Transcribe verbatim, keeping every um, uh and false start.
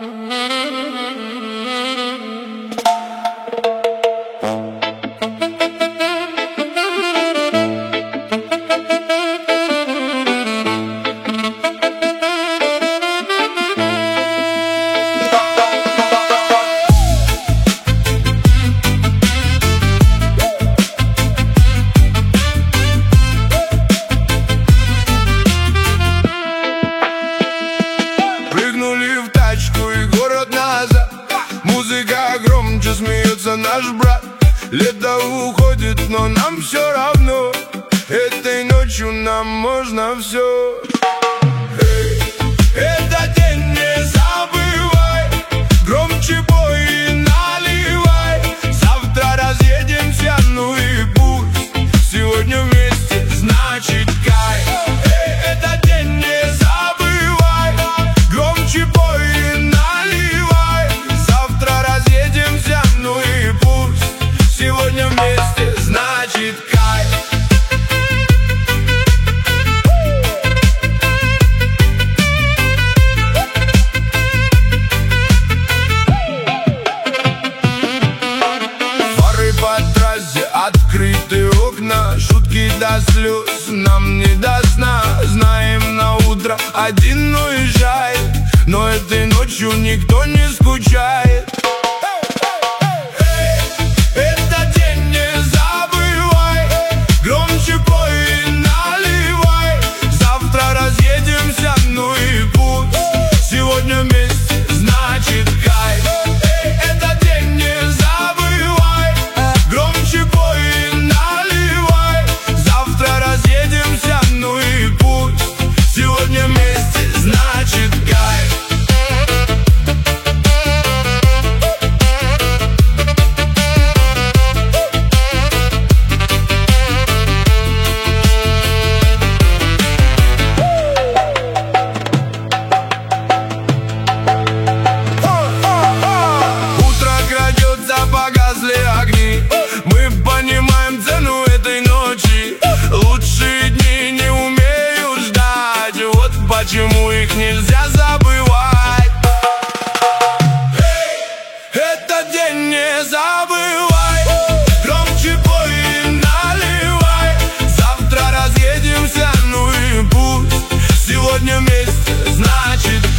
Музыка громче, смеется наш брат. Лето уходит, но нам все равно. Этой ночью нам можно все. Эй, этот день не забывай. Громче бой и наливай. Завтра разъедемся, ну и пусть. Сегодня вместе, значит кайф. Эй, этот день не забывай. Громче бой и наливай. Завтра разъедемся, ну и пусть. Сегодня вместе, значит кайф. Открытые окна, шутки до слез, нам не до сна. Знаем, на утро один уезжает, но этой ночью никто не скучает. Эй, этот день не забывай. Громче пой и наливай. Завтра разъедемся, ну и пусть. Сегодня вместе, значит кайф. Эй, этот день не забывай. Громче пой и наливай. Завтра разъедемся, ну и пусть. Сегодня вместе, значит кайф. Утро крадется, погасли огни. Мы понимаем цену этой ночи. Лучшие дни не умеют ждать. Вот почему их нельзя забывать. Эй, этот день не забывай. Громче пой и наливай. Завтра разъедемся, ну и пусть. Сегодня вместе, значит